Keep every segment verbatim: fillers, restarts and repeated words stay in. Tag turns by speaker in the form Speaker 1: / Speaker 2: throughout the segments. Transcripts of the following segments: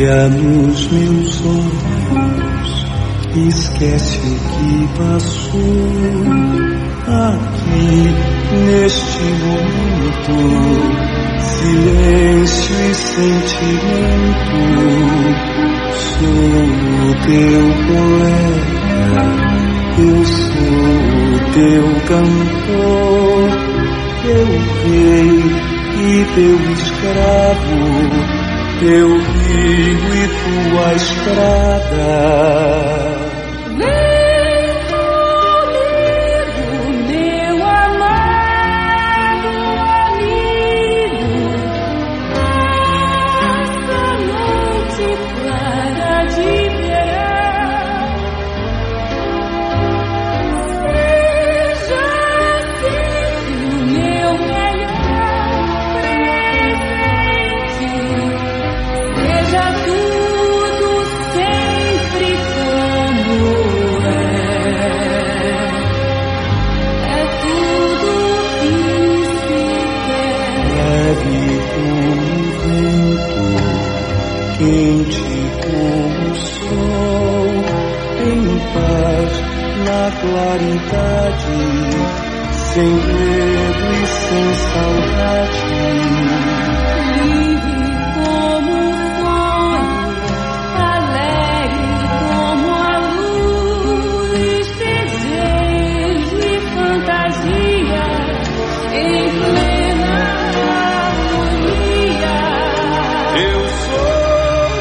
Speaker 1: Olha nos meus olhos, esquece o que passou. Aqui, neste momento, silêncio e sentimento. Sou teu poeta, eu sou teu cantor, teu rei e teu escravo, teu rio e tua estrada. Quente como o sol, em paz, na claridade, sem medo e sem saudade.
Speaker 2: Livre como o sonho, alegre como a luz, desejo e fantasia, em plena harmonia.
Speaker 1: Eu sou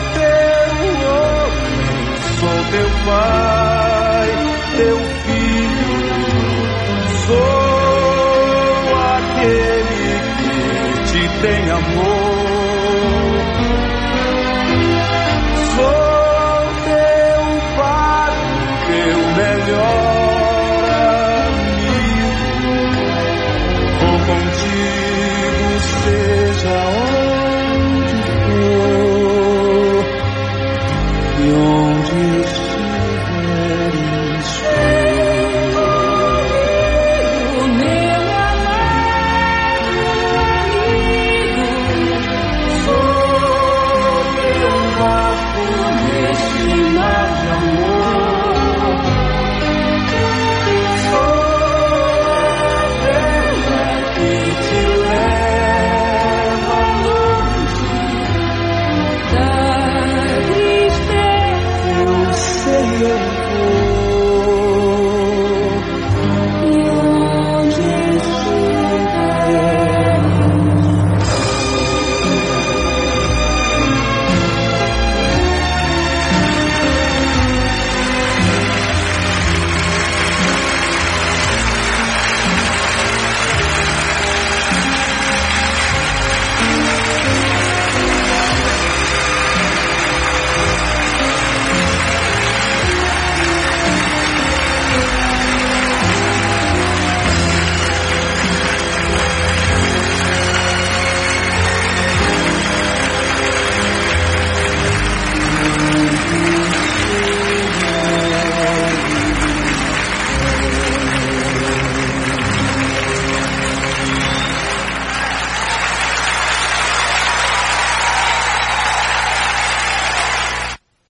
Speaker 1: teu pai, teu filho, sou